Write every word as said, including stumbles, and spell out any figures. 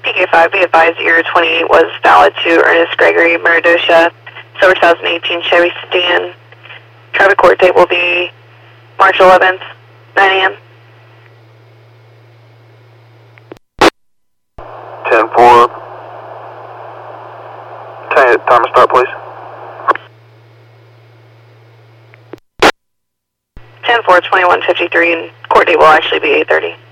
P K five, be advised year twenty-eight was valid to Ernest Gregory Meridosha, Silver two thousand eighteen Chevy sedan. Traffic court date will be March eleventh, nine A M ten four. Can I get time to start, please? ten four, twenty-one fifty-three, and court date will actually be eight thirty.